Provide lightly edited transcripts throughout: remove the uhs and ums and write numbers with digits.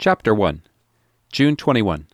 Chapter 1, June 21.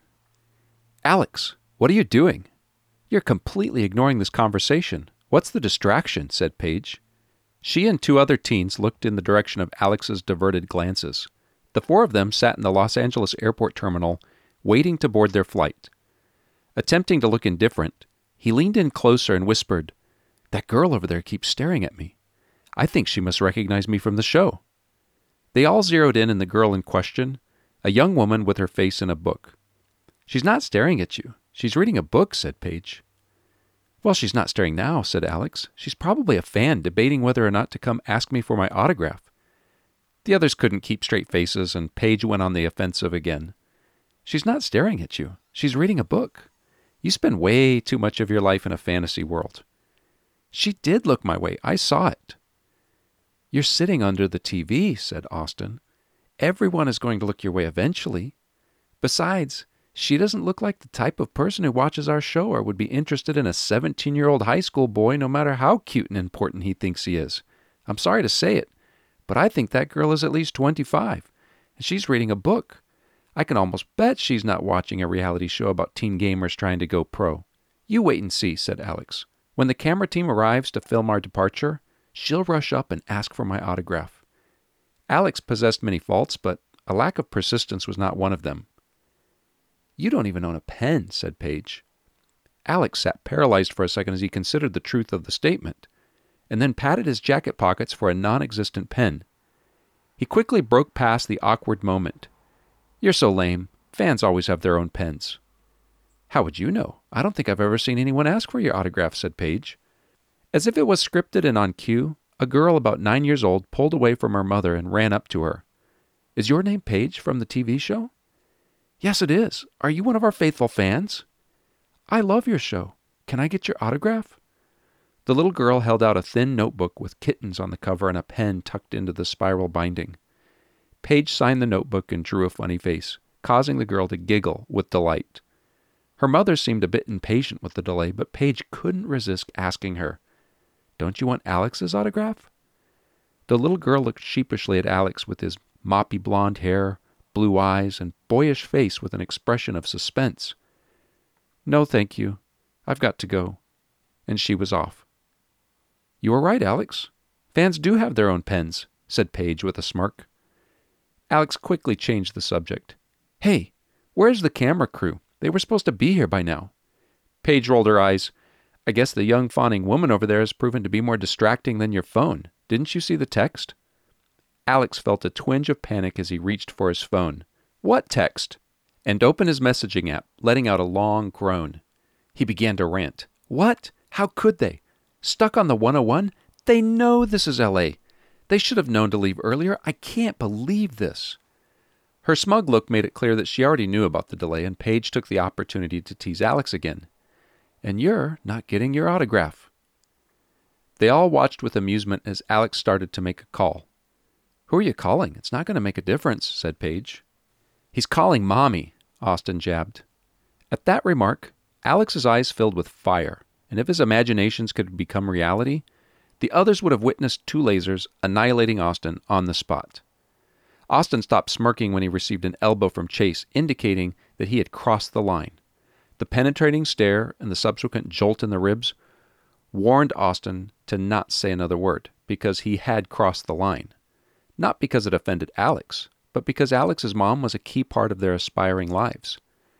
Alex, what are you doing? You're completely ignoring this conversation. What's the distraction? Said Paige. She and two other teens looked in the direction of Alex's diverted glances. The four of them sat in the Los Angeles airport terminal, waiting to board their flight. Attempting to look indifferent, he leaned in closer and whispered, "That girl over there keeps staring at me. I think she must recognize me from the show." They all zeroed in the girl in question, a young woman with her face in a book. "She's not staring at you. She's reading a book," said Paige. "Well, she's not staring now," said Alex. "She's probably a fan debating whether or not to come ask me for my autograph." The others couldn't keep straight faces, and Paige went on the offensive again. "She's not staring at you. She's reading a book. You spend way too much of your life in a fantasy world." "She did look my way. I saw it." "You're sitting under the TV," said Austin. "Everyone is going to look your way eventually. Besides, she doesn't look like the type of person who watches our show or would be interested in a 17-year-old high school boy no matter how cute and important he thinks he is. I'm sorry to say it, but I think that girl is at least 25, and she's reading a book. I can almost bet she's not watching a reality show about teen gamers trying to go pro." "You wait and see," said Alex. "When the camera team arrives to film our departure, she'll rush up and ask for my autograph." Alex possessed many faults, but a lack of persistence was not one of them. "You don't even own a pen," said Paige. Alex sat paralyzed for a second as he considered the truth of the statement, and then patted his jacket pockets for a non-existent pen. He quickly broke past the awkward moment. "You're so lame. Fans always have their own pens." "How would you know? I don't think I've ever seen anyone ask for your autograph," said Paige. As if it was scripted and on cue, a girl about 9 years old pulled away from her mother and ran up to her. "Is your name Paige from the TV show?" "Yes, it is. Are you one of our faithful fans?" "I love your show. Can I get your autograph?" The little girl held out a thin notebook with kittens on the cover and a pen tucked into the spiral binding. Paige signed the notebook and drew a funny face, causing the girl to giggle with delight. Her mother seemed a bit impatient with the delay, but Paige couldn't resist asking her, "Don't you want Alex's autograph?" The little girl looked sheepishly at Alex with his moppy blonde hair, blue eyes, and boyish face with an expression of suspense. "No, thank you. I've got to go." And she was off. "You are right, Alex. Fans do have their own pens," said Paige with a smirk. Alex quickly changed the subject. "Hey, where's the camera crew? They were supposed to be here by now." Paige rolled her eyes. "I guess the young fawning woman over there has proven to be more distracting than your phone. Didn't you see the text?" Alex felt a twinge of panic as he reached for his phone. "What text?" And opened his messaging app, letting out a long groan. He began to rant. "What? How could they? Stuck on the 101? They know this is LA. They should have known to leave earlier. I can't believe this." Her smug look made it clear that she already knew about the delay, and Paige took the opportunity to tease Alex again. "And you're not getting your autograph." They all watched with amusement as Alex started to make a call. "Who are you calling? It's not going to make a difference," said Paige. "He's calling Mommy," Austin jabbed. At that remark, Alex's eyes filled with fire, and if his imaginations could become reality, the others would have witnessed two lasers annihilating Austin on the spot. Austin stopped smirking when he received an elbow from Chase, indicating that he had crossed the line. The penetrating stare and the subsequent jolt in the ribs warned Austin to not say another word, because he had crossed the line. Not because it offended Alex, but because Alex's mom was a key part of their aspiring lives.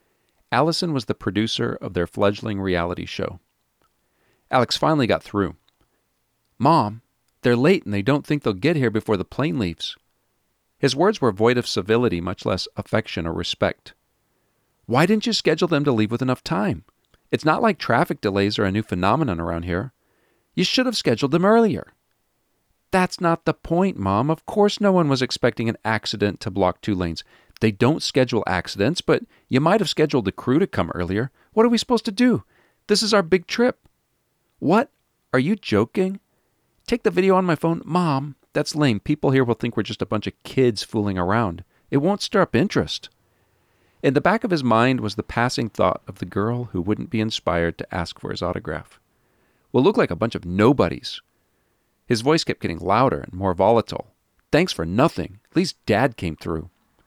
Allison was the producer of their fledgling reality show. Alex finally got through. "Mom, they're late and they don't think they'll get here before the plane leaves." His words were void of civility, much less affection or respect. "Why didn't you schedule them to leave with enough time? It's not like traffic delays are a new phenomenon around here. You should have scheduled them earlier." "That's not the point, Mom. Of course no one was expecting an accident to block 2 lanes. They don't schedule accidents, but you might have scheduled the crew to come earlier. What are we supposed to do? This is our big trip." "What? Are you joking? Take the video on my phone." "Mom, that's lame. People here will think we're just a bunch of kids fooling around. It won't stir up interest." In the back of his mind was the passing thought of the girl who wouldn't be inspired to ask for his autograph. "We'll look like a bunch of nobodies." His voice kept getting louder and more volatile. "Thanks for nothing. At least Dad came through."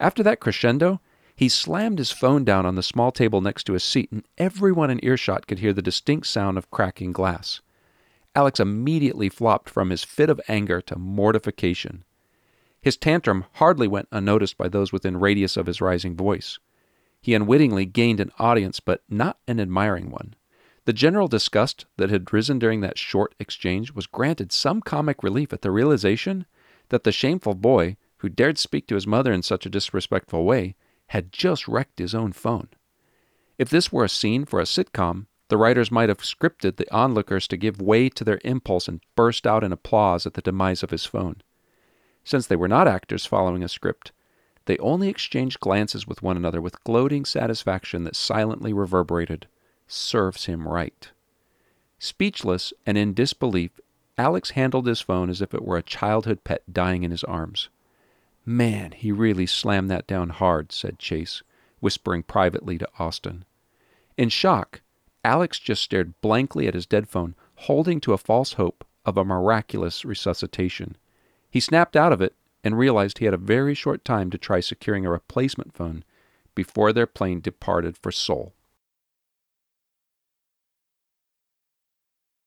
After that crescendo, he slammed his phone down on the small table next to his seat, and everyone in earshot could hear the distinct sound of cracking glass. Alex immediately flopped from his fit of anger to mortification. His tantrum hardly went unnoticed by those within radius of his rising voice. He unwittingly gained an audience, but not an admiring one. The general disgust that had risen during that short exchange was granted some comic relief at the realization that the shameful boy, who dared speak to his mother in such a disrespectful way, had just wrecked his own phone. If this were a scene for a sitcom, the writers might have scripted the onlookers to give way to their impulse and burst out in applause at the demise of his phone. Since they were not actors following a script, they only exchanged glances with one another with gloating satisfaction that silently reverberated, "Serves him right." Speechless and in disbelief, Alex handled his phone as if it were a childhood pet dying in his arms. "Man, he really slammed that down hard," said Chase, whispering privately to Austin. In shock, Alex just stared blankly at his dead phone, holding to a false hope of a miraculous resuscitation. He snapped out of it and realized he had a very short time to try securing a replacement phone before their plane departed for Seoul.